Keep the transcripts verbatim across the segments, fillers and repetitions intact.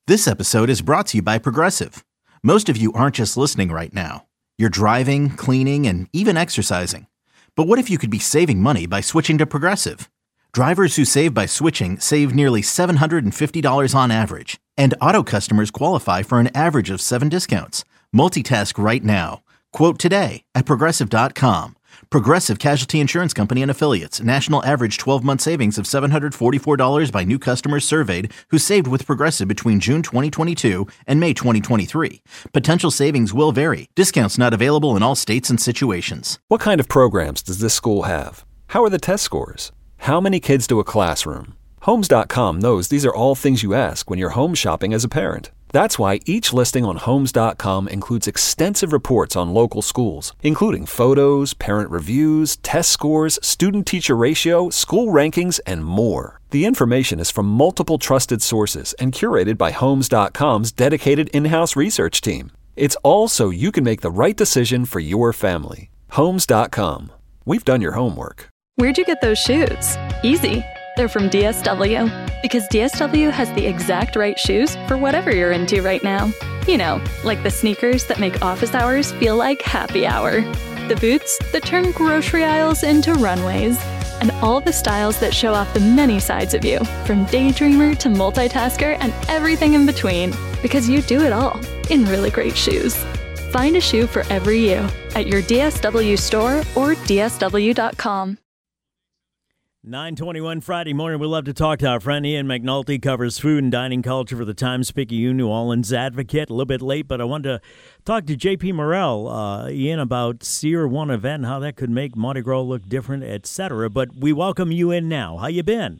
This episode is brought to you by Progressive. Most of you aren't just listening right now. You're driving, cleaning, and even exercising. But what if you could be saving money by switching to Progressive? Drivers who save by switching save nearly seven hundred fifty dollars on average. And auto customers qualify for an average of seven discounts. Multitask right now. Quote today at Progressive dot com. Progressive Casualty Insurance Company and Affiliates. National average twelve-month savings of seven hundred forty-four dollars by new customers surveyed who saved with Progressive between June twenty twenty-two and May twenty twenty-three. Potential savings will vary. Discounts not available in all states and situations. What kind of programs does this school have? How are the test scores? How many kids do a classroom? Homes dot com knows these are all things you ask when you're home shopping as a parent. That's why each listing on Homes dot com includes extensive reports on local schools, including photos, parent reviews, test scores, student-teacher ratio, school rankings, and more. The information is from multiple trusted sources and curated by Homes dot com's dedicated in-house research team. It's all so you can make the right decision for your family. Homes dot com. We've done your homework. Where'd you get those shoes? Easy. They're from D S W. Because D S W has the exact right shoes for whatever you're into right now. You know, like the sneakers that make office hours feel like happy hour. The boots that turn grocery aisles into runways. And all the styles that show off the many sides of you, from daydreamer to multitasker and everything in between. Because you do it all in really great shoes. Find a shoe for every you at your D S W store or D S W dot com. nine twenty-one Friday morning. We'd love to talk to our friend Ian McNulty, covers food and dining culture for the Times-Picayune New Orleans Advocate. A little bit late, but I wanted to talk to J P Morrell, uh, Ian, about SEER one event and how that could make Mardi Gras look different, et cetera. But we welcome you in now. How you been?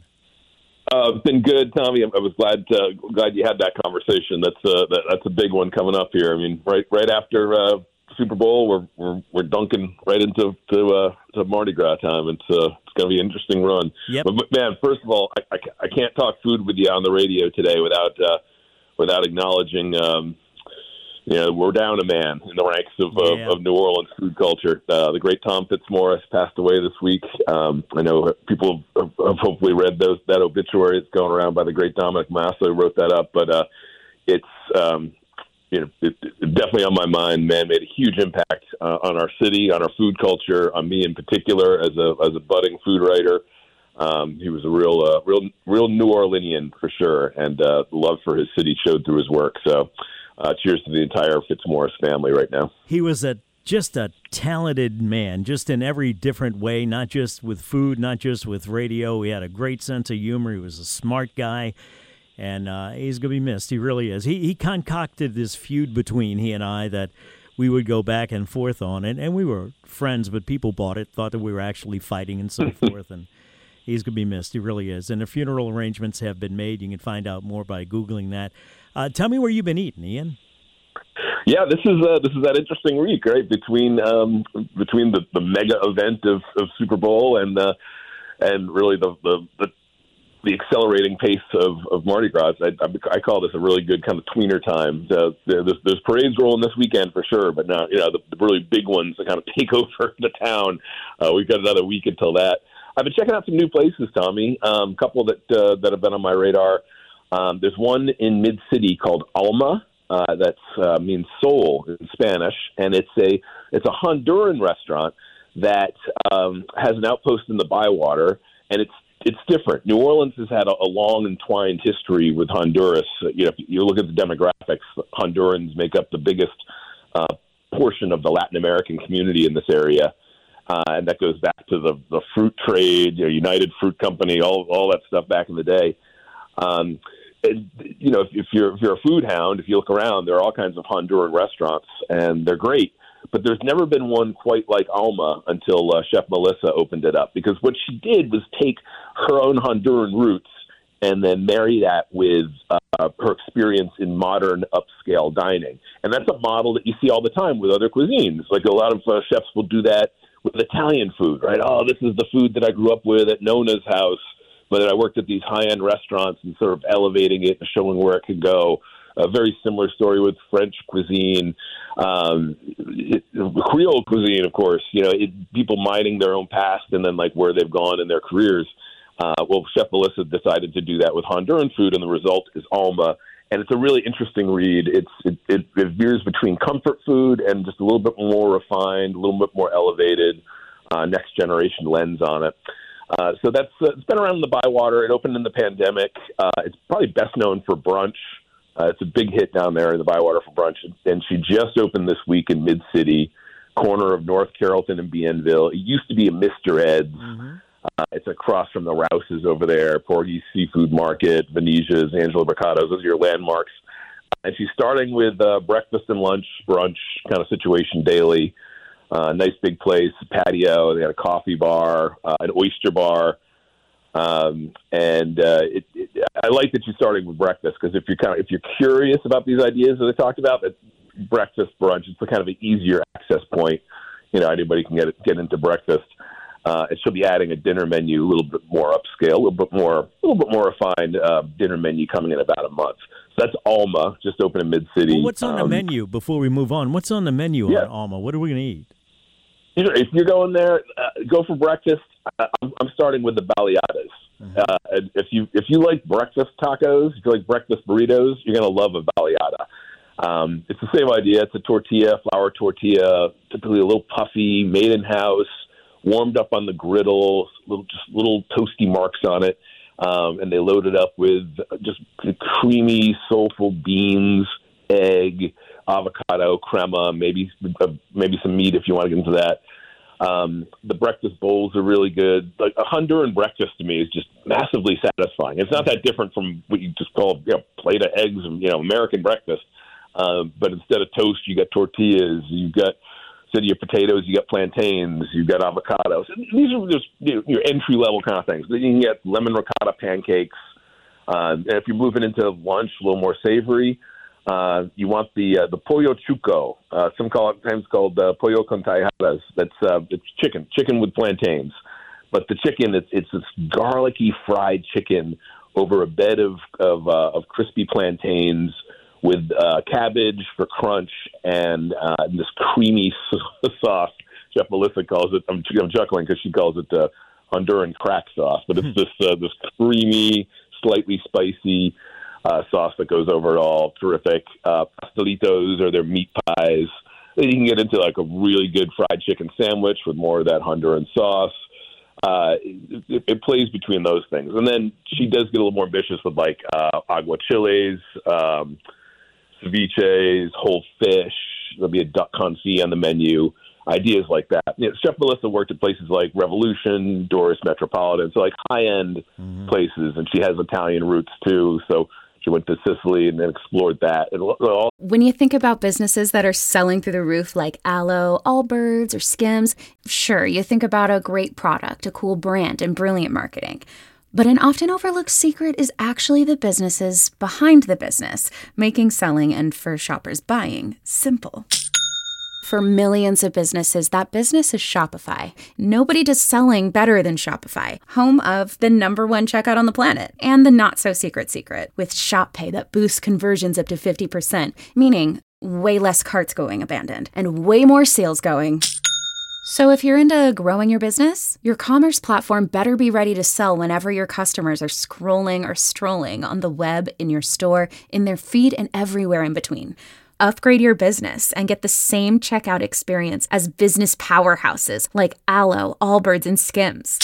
Uh, been good, Tommy. I was glad uh, glad you had that conversation. That's uh, that, that's a big one coming up here. I mean, right right after uh, Super Bowl, we're we're we're dunking right into to uh, to Mardi Gras time. It's uh, it's going to be an interesting run. Yep. But, but man, first of all, I, I, I can't talk food with you on the radio today without uh, without acknowledging. Um, you know, we're down a man in the ranks of yeah. of, of New Orleans food culture. Uh, the great Tom Fitzmaurice passed away this week. Um, I know people have, have hopefully read those that obituary that's going around by the great Dominic Massa, who wrote that up. But uh, it's um, you know, it, it definitely on my mind. Man, made a huge impact uh, on our city, on our food culture, on me in particular as a as a budding food writer. Um, he was a real, uh, real, real New Orleanian for sure, and uh, the love for his city showed through his work. So, uh, cheers to the entire Fitzmaurice family right now. He was a just a talented man, just in every different way, not just with food, not just with radio. He had a great sense of humor. He was a smart guy. And uh, he's going to be missed. He really is. He he concocted this feud between he and I that we would go back and forth on. And, and we were friends, but people bought it, thought that we were actually fighting and so forth. And he's going to be missed. He really is. And the funeral arrangements have been made. You can find out more by Googling that. Uh, tell me where you've been eating, Ian. Yeah, this is uh, this is that interesting week, right? Between um, between the, the mega event of, of Super Bowl and uh, and really the the, the the accelerating pace of, of Mardi Gras. I, I, I call this a really good kind of tweener time. Uh, there's, there's parades rolling this weekend for sure, but now, you know, the, the really big ones that kind of take over the town. Uh, we've got another week until that. I've been checking out some new places, Tommy. A um, couple that uh, that have been on my radar. Um, there's one in Mid-City called Alma. Uh, that uh, means soul in Spanish, and it's a it's a Honduran restaurant that um, has an outpost in the Bywater, and it's It's different. New Orleans has had a, a long entwined history with Honduras. You know, if you look at the demographics, Hondurans make up the biggest uh, portion of the Latin American community in this area, uh, and that goes back to the, the fruit trade, you know, United Fruit Company, all all that stuff back in the day. Um, and, you know, if, if you're if you're a food hound, if you look around, there are all kinds of Honduran restaurants, and they're great. But there's never been one quite like Alma until uh, Chef Melissa opened it up. Because what she did was take her own Honduran roots and then marry that with uh, her experience in modern upscale dining. And that's a model that you see all the time with other cuisines. Like a lot of uh, chefs will do that with Italian food, right? Oh, this is the food that I grew up with at Nona's house. But then I worked at these high-end restaurants and sort of elevating it and showing where it could go. A very similar story with French cuisine, um, it, Creole cuisine, of course. You know, it, people mining their own past and then like where they've gone in their careers. Uh, well, Chef Melissa decided to do that with Honduran food, and the result is Alma. and it's a really interesting read. It's it, it, it veers between comfort food and just a little bit more refined, a little bit more elevated, uh, next generation lens on it. Uh, so that's uh, it's been around in the Bywater. It opened in the pandemic. Uh, it's probably best known for brunch. Uh, it's a big hit down there in the Bywater for brunch, and she just opened this week in Mid-City, corner of North Carrollton and Bienville. It used to be a Mister Ed's. Mm-hmm. Uh, it's across from the Rouses over there, Porgy's Seafood Market, Venetia's, Angelo Mercado's. Those are your landmarks. And she's starting with uh, breakfast and lunch, brunch kind of situation daily. Uh, nice big place, patio. They got a coffee bar, uh, an oyster bar. Um, and uh, it, it, I like that she's starting with breakfast, because if you're kind of, if you're curious about these ideas that I talked about, that breakfast brunch, it's a kind of an easier access point. You know, anybody can get get into breakfast. Uh, and she'll be adding a dinner menu, a little bit more upscale, a little bit more, a little bit more refined uh, dinner menu coming in about a month. So that's Alma, just open in Mid-City. Well, what's on um, the menu before we move on? What's on the menu yeah. on Alma? What are we going to eat? You know, if you're going there, uh, go for breakfast. Uh, I'm, I'm starting with the baleadas. Mm-hmm. Uh, if you if you like breakfast tacos, if you like breakfast burritos, you're going to love a baleada. Um, it's the same idea. It's a tortilla, flour tortilla, typically a little puffy, made in house, warmed up on the griddle, little just little toasty marks on it, um, and they load it up with just creamy, soulful beans, egg, avocado, crema, maybe uh, maybe some meat if you want to get into that. Um, the breakfast bowls are really good. Like a Honduran breakfast to me is just massively satisfying. It's not that different from what you just call, you know, plate of eggs and, you know, American breakfast. Uh, but instead of toast, you got tortillas, you've got instead of your potatoes, you got plantains, you've got avocados. And these are just, you know, your entry level kind of things. Then you can get lemon ricotta pancakes. Uh, and if you're moving into lunch, a little more savory, uh, you want the uh, the pollo chuco. Uh, some call it times called uh, pollo con tajadas. That's uh, it's chicken, chicken with plantains. But the chicken, it's it's this garlicky fried chicken over a bed of of, uh, of crispy plantains with uh, cabbage for crunch and uh, this creamy sauce. Chef Melissa calls it. I'm, I'm chuckling because she calls it uh, Honduran crack sauce, but it's this uh, this creamy, slightly spicy uh, sauce that goes over it all. Terrific. Uh, pastelitos are their meat pies. Then you can get into like a really good fried chicken sandwich with more of that Honduran sauce. Uh, it, it plays between those things, and then she does get a little more ambitious with like uh, aguachiles, um, ceviches, whole fish. There'll be a duck confit on the menu. Ideas like that. You know, Chef Melissa worked at places like Revolution, Doris Metropolitan, so like high-end mm-hmm. places, and she has Italian roots too. So she went to Sicily and then explored that. And all- when you think about businesses that are selling through the roof like Aloe, Allbirds, or Skims, sure, you think about a great product, a cool brand, and brilliant marketing. But an often overlooked secret is actually the businesses behind the business, making selling and, for shoppers, buying simple. For millions of businesses, that business is Shopify. Nobody does selling better than Shopify, home of the number one checkout on the planet, and the not-so-secret secret, with Shop Pay that boosts conversions up to fifty percent, meaning way less carts going abandoned, and way more sales going. So if you're into growing your business, your commerce platform better be ready to sell whenever your customers are scrolling or strolling on the web, in your store, in their feed, and everywhere in between. Upgrade your business and get the same checkout experience as business powerhouses like Aloe, Allbirds, and Skims.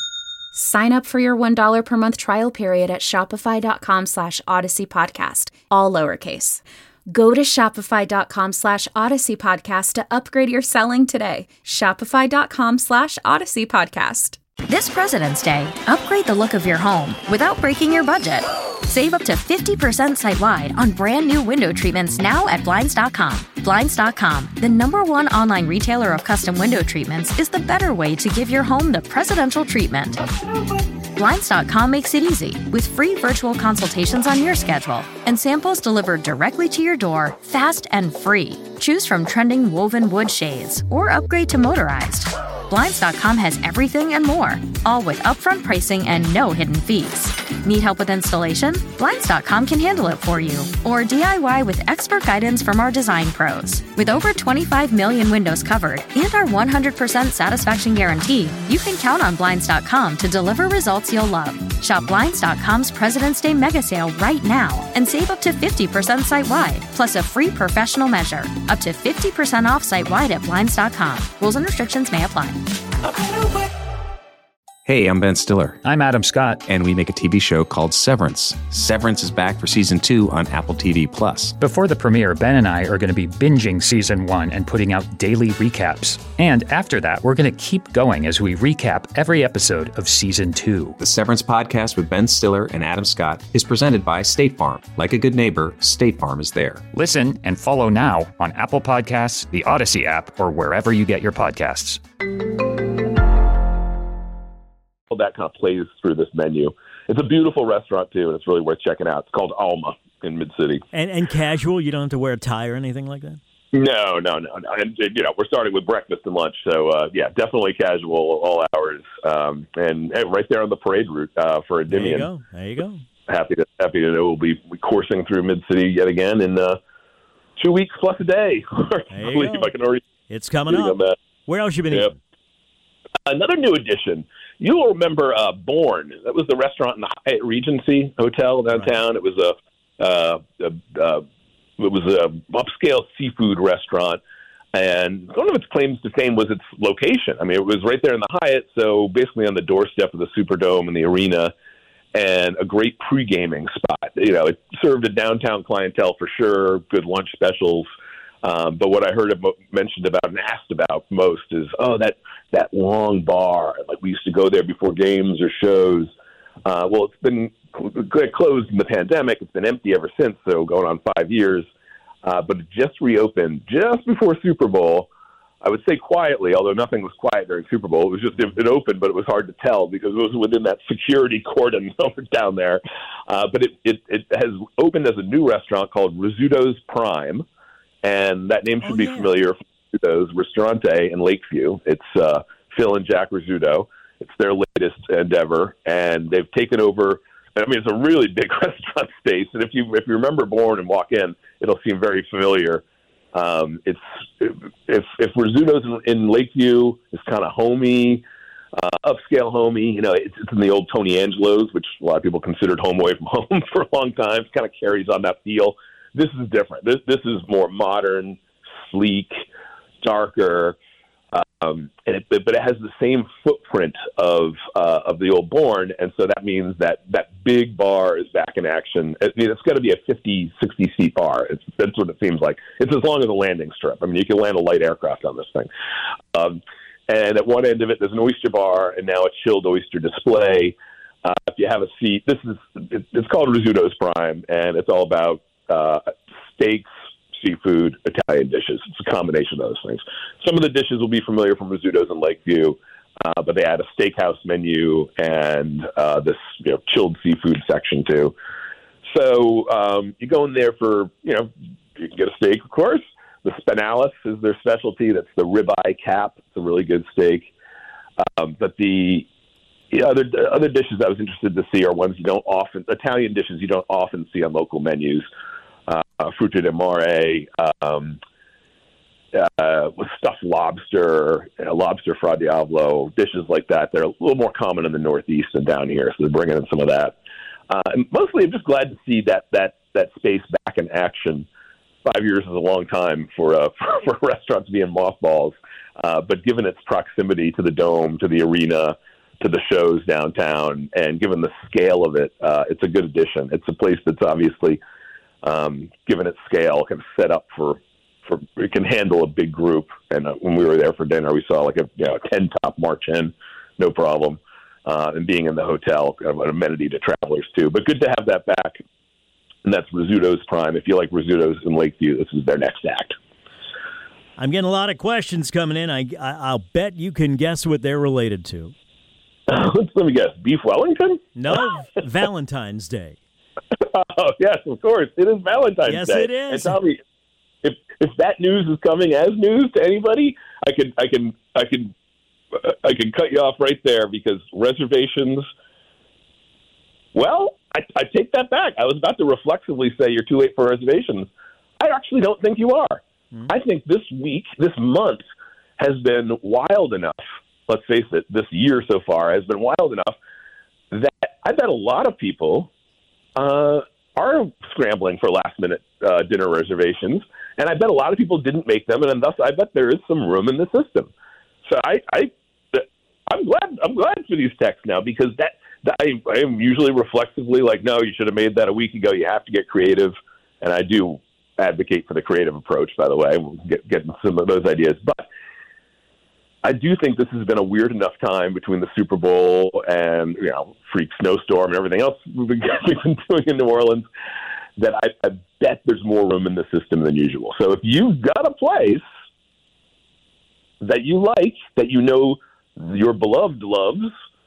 Sign up for your one dollar per month trial period at shopify.com slash Odyssey Podcast, all lowercase. Go to shopify.com slash Odyssey Podcast to upgrade your selling today. Shopify.com slash Odyssey Podcast. This President's Day, upgrade the look of your home without breaking your budget. Save up to fifty percent site-wide on brand new window treatments now at Blinds dot com. Blinds dot com, the number one online retailer of custom window treatments, is the better way to give your home the presidential treatment. Blinds dot com makes it easy with free virtual consultations on your schedule and samples delivered directly to your door, fast and free. Choose from trending woven wood shades or upgrade to motorized. Blinds dot com has everything and more, all with upfront pricing and no hidden fees. Need help with installation? Blinds dot com can handle it for you. Or D I Y with expert guidance from our design pros. With over twenty-five million windows covered and our one hundred percent satisfaction guarantee, you can count on Blinds dot com to deliver results you'll love. Shop Blinds dot com's President's Day mega sale right now and save up to fifty percent site-wide, plus a free professional measure. Up to fifty percent off site-wide at Blinds dot com. Rules and restrictions may apply. Hey, I'm Ben Stiller. I'm Adam Scott. And we make a T V show called Severance. Severance is back for season two on Apple T V Plus. Before the premiere, Ben and I are going to be binging season one and putting out daily recaps. And after that, we're going to keep going as we recap every episode of season two. The Severance podcast with Ben Stiller and Adam Scott is presented by State Farm. Like a good neighbor, State Farm is there. Listen and follow now on Apple Podcasts, the Odyssey app, or wherever you get your podcasts. That kind of plays through this menu. It's a beautiful restaurant too, and it's really worth checking out. It's called Alma in Mid-City. And and casual, you don't have to wear a tie or anything like that? No, no, no. no. And, you know, we're starting with breakfast and lunch, so uh, yeah, definitely casual all hours. Um, and hey, right there on the parade route uh, for Endymion. There you go. There you go. Happy to happy to know we'll be coursing through Mid-City yet again in uh, two weeks plus a day. There you go. I can already it's coming up. Where else you been yep. eating? Another new addition. You'll remember uh, Bourne. That was the restaurant in the Hyatt Regency Hotel downtown. Right. It was a, uh, a uh, it was a upscale seafood restaurant, and one of its claims to fame was its location. I mean, it was right there in the Hyatt, so basically on the doorstep of the Superdome and the arena, and a great pre-gaming spot. You know, it served a downtown clientele for sure. Good lunch specials. Um, but what I heard about, mentioned about and asked about most is, oh, that that long bar. Like we used to go there before games or shows. Uh, well, it's been cl- closed in the pandemic. It's been empty ever since, so going on five years. Uh, but it just reopened just before Super Bowl. I would say quietly, although nothing was quiet during Super Bowl. It was just, it, it opened, but it was hard to tell because it was within that security cordon down there. Uh, but it, it, it has opened as a new restaurant called Rizzuto's Prime. And that name should oh, be yeah. familiar for Rizzuto's Ristorante in Lakeview. It's uh, Phil and Jack Rizzuto. It's their latest endeavor, and they've taken over. I mean, it's a really big restaurant space, and if you if you remember Bourne and walk in, it'll seem very familiar. Um, it's if if Rizzuto's in, in Lakeview, it's kind of homey, uh, upscale homey. You know, it's, it's in the old Tony Angelo's, which a lot of people considered home away from home for a long time. It kind of carries on that feel. This is different. This this is more modern, sleek, darker, um, and it, but it has the same footprint of uh, of the old Bourne, and so that means that that big bar is back in action. I mean, it's going to be a fifty, sixty seat bar. It's, that's what it seems like. It's as long as a landing strip. I mean, you can land a light aircraft on this thing. Um, and at one end of it, there's an oyster bar, and now a chilled oyster display. Uh, if you have a seat, this is it, it's called Rizzuto's Prime, and it's all about Uh, steaks, seafood, Italian dishes. It's a combination of those things. Some of the dishes will be familiar from Rizzuto's in Lakeview, uh, but they add a steakhouse menu and uh, this you know, chilled seafood section too. So um, you go in there for, you know, you can get a steak, of course. The spinalis is their specialty. That's the ribeye cap. It's a really good steak. Um, but the The other other dishes I was interested to see are ones you don't often Italian dishes you don't often see on local menus. Uh, frutti di mare, um, uh, with stuffed lobster, uh, lobster fra diavolo, dishes like that. They're a little more common in the Northeast than down here, so they're bringing in some of that. Uh, and mostly, I'm just glad to see that that that space back in action. Five years is a long time for uh, for, for a restaurant to be in mothballs, uh, but given its proximity to the Dome, to the arena, to the shows downtown, and given the scale of it, uh, it's a good addition. It's a place that's obviously, um, given its scale, can set up for, for it can handle a big group. And uh, when we were there for dinner, we saw like a you know ten top march in, no problem. Uh, and being in the hotel, kind of an amenity to travelers too. But good to have that back. And that's Rizzuto's Prime. If you like Rizzuto's in Lakeview, this is their next act. I'm getting a lot of questions coming in. I, I I'll bet you can guess what they're related to. Let me guess. Beef Wellington? No, Valentine's Day. Oh, yes, of course. It is Valentine's yes, Day. Yes, it is. And tell me, if if that news is coming as news to anybody, I can I can I can I can cut you off right there because reservations Well, I, I take that back. I was about to reflexively say you're too late for reservations. I actually don't think you are. Mm-hmm. I think this week, this month, has been wild enough. Let's face it, this year so far has been wild enough that I bet a lot of people uh, are scrambling for last-minute uh, dinner reservations, and I bet a lot of people didn't make them, and thus I bet there is some room in the system. So I, I, I'm glad. I'm glad for these texts now because that, that I, I am usually reflexively like, no, you should have made that a week ago. You have to get creative, and I do advocate for the creative approach. By the way, we'll get get some of those ideas, but I do think this has been a weird enough time between the Super Bowl and you know freak snowstorm and everything else we've been, we've been doing in New Orleans that I, I bet there's more room in the system than usual. So if you've got a place that you like, that you know your beloved loves,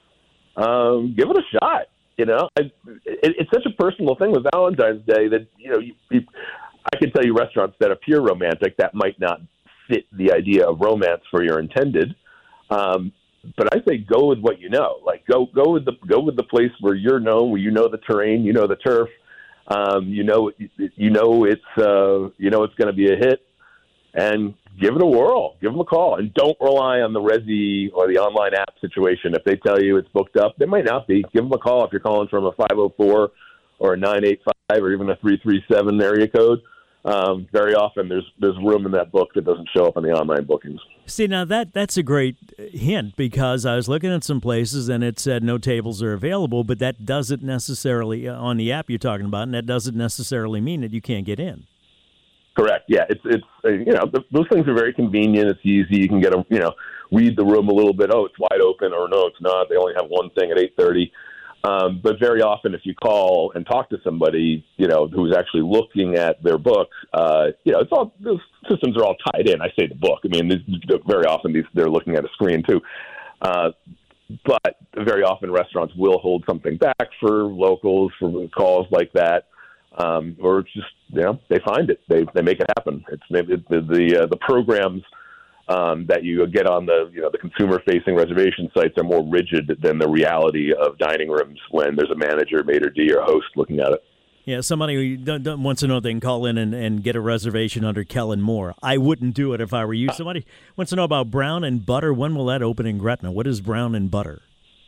um, give it a shot. You know, I, it, it's such a personal thing with Valentine's Day that, you know, you, you, I can tell you restaurants that appear romantic that might not fit the idea of romance for your intended. Um, but I say go with what you know. Like go go with the go with the place where you're known, where you know the terrain, you know the turf, um, you know you know it's uh, you know it's going to be a hit, and give it a whirl. Give them a call, and don't rely on the Resi or the online app situation. If they tell you it's booked up, they might not be. Give them a call if you're calling from a five oh four or a nine eight five or even a three three seven area code. Um, very often there's there's room in that book that doesn't show up in the online bookings. See, now that that's a great hint because I was looking at some places and it said no tables are available, but that doesn't necessarily, on the app you're talking about, and that doesn't necessarily mean that you can't get in. Correct. Yeah, it's it's uh, you know those things are very convenient. It's easy. You can get a you know read the room a little bit. Oh, it's wide open, or no, it's not. They only have one thing at eight thirty. Um, but very often, if you call and talk to somebody, you know, who's actually looking at their book, uh, you know, it's all those systems are all tied in. I say the book. I mean, this, very often these they're looking at a screen too. Uh, but very often restaurants will hold something back for locals for calls like that, um, or it's just you know they find it, they they make it happen. It's maybe the the, uh, the programs. Um, that you get on the you know the consumer-facing reservation sites are more rigid than the reality of dining rooms when there's a manager, maitre d', or host looking at it. Yeah, somebody who wants to know if they can call in and, and get a reservation under Kellen Moore. I wouldn't do it if I were you. Somebody wants to know about Brown and Butter. When will that open in Gretna? What is Brown and Butter?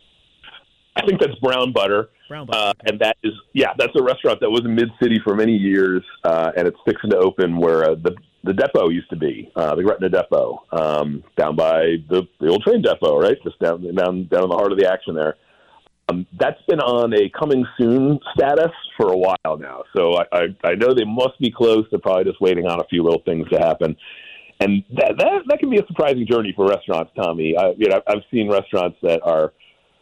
I think that's Brown Butter. Brown Butter. Uh, and that is, yeah, that's a restaurant that was in Mid-City for many years, uh, and it's fixing to open where uh, the the depot used to be, uh, the Gretna Depot, um, down by the, the old train depot, right? Just down down down in the heart of the action there. Um, that's been on a coming soon status for a while now. So I, I, I know they must be close. They're probably just waiting on a few little things to happen. And that that, that can be a surprising journey for restaurants, Tommy. I, you know, I've seen restaurants that are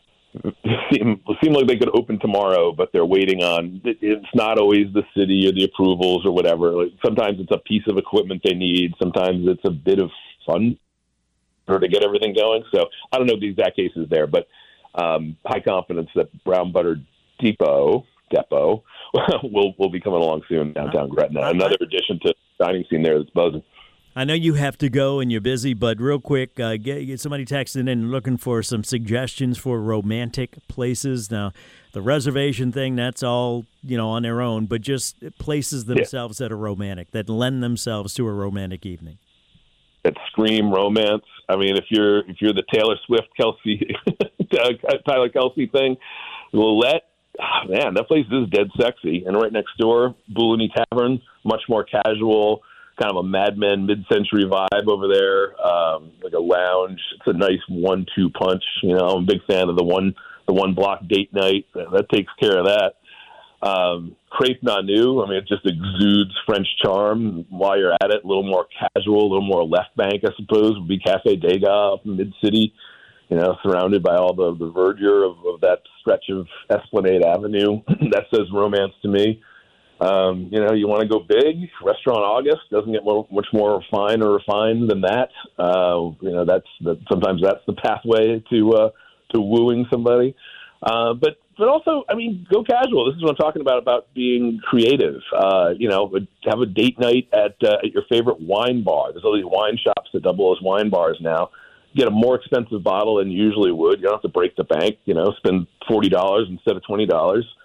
seem seem like they could open tomorrow, but they're waiting on. It's not always the city or the approvals or whatever. Like sometimes it's a piece of equipment they need. Sometimes it's a bit of fun or to get everything going. So I don't know the exact cases there, but um, high confidence that Brown Butter Depot Depot will will be coming along soon downtown Gretna. Another addition to the dining scene there that's buzzing. I know you have to go and you're busy, but real quick, uh, get, get somebody texting in looking for some suggestions for romantic places. Now, the reservation thing, that's all, you know, on their own, but just places themselves yeah. that are romantic, that lend themselves to a romantic evening. That scream romance. I mean, if you're if you're the Taylor Swift, Kelsey, Tyler Kelsey thing, Lillette, oh, man, that place is dead sexy. And right next door, Buluni Tavern, much more casual, kind of a Mad Men mid-century vibe over there, um, like a lounge. It's a nice one two punch. You know, I'm a big fan of the one the one block date night. That, that takes care of that. Um, Crepe Nanu, I mean, it just exudes French charm. While you're at it, a little more casual, a little more left bank, I suppose, would be Cafe Degas up in mid-city, you know, surrounded by all the, the verdure of, of that stretch of Esplanade Avenue. That says romance to me. Um, you know, you want to go big. Restaurant August doesn't get more, much more refined or refined than that. Uh, you know, that's that. Sometimes that's the pathway to uh, to wooing somebody. Uh, but but also, I mean, go casual. This is what I'm talking about about being creative. Uh, you know, have a date night at uh, at your favorite wine bar. There's all these wine shops that double as wine bars now. You get a more expensive bottle than you usually would. You don't have to break the bank. You know, spend forty dollars instead of twenty dollars.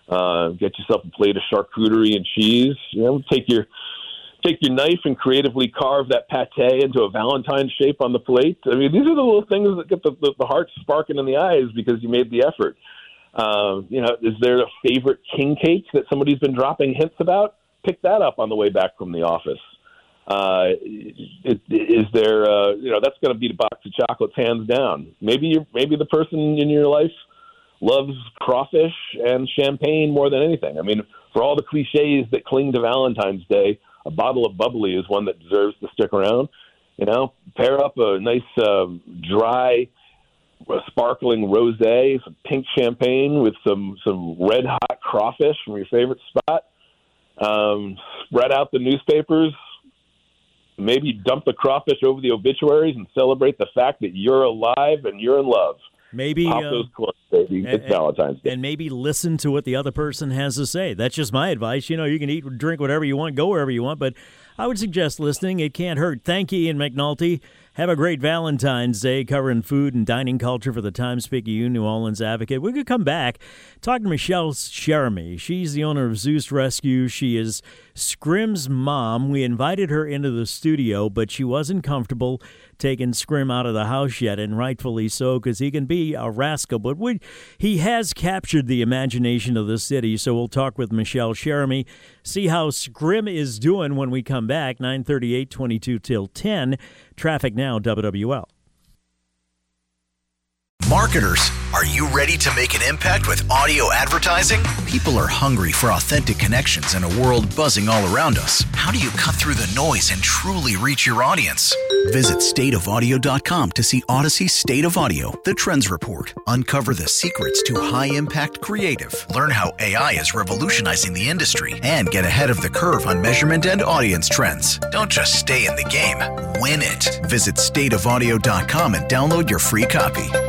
Uh, get yourself a plate of charcuterie and cheese. You know, take your take your knife and creatively carve that pate into a Valentine's shape on the plate. I mean, these are the little things that get the, the, the heart sparking in the eyes because you made the effort. Um, you know, is there a favorite king cake that somebody's been dropping hints about? Pick that up on the way back from the office. Uh, is, is there, uh, you know, that's going to be the box of chocolates hands down. Maybe you, maybe the person in your life loves crawfish and champagne more than anything. I mean, for all the cliches that cling to Valentine's Day, a bottle of bubbly is one that deserves to stick around. You know, pair up a nice uh, dry, uh, sparkling rosé, some pink champagne with some, some red hot crawfish from your favorite spot. Um, spread out the newspapers. Maybe dump the crawfish over the obituaries and celebrate the fact that you're alive and you're in love. Maybe Pop uh, those corks, baby. It's and, Valentine's Day. And maybe listen to what the other person has to say. That's just my advice. You know, you can eat, drink whatever you want, go wherever you want, but I would suggest listening. It can't hurt. Thank you, Ian McNulty. Have a great Valentine's Day covering food and dining culture for the Times-Picayune New Orleans Advocate. We could come back, talk to Michelle Cherami. She's the owner of Zeus Rescue. She is Scrim's mom. We invited her into the studio, but she wasn't comfortable taking Scrim out of the house yet, and rightfully so, because he can be a rascal. But we, he has captured the imagination of the city, so we'll talk with Michelle Cherami, see how Scrim is doing when we come back, nine thirty-eight, twenty-two till ten. Traffic now, W W L. Marketers, are you ready to make an impact with audio advertising? People are hungry for authentic connections in a world buzzing all around us. How do you cut through the noise and truly reach your audience? Visit state of audio dot com to see Odyssey's State of Audio, the Trends Report. Uncover the secrets to high-impact creative. Learn how A I is revolutionizing the industry and get ahead of the curve on measurement and audience trends. Don't just stay in the game, win it. Visit state of audio dot com and download your free copy.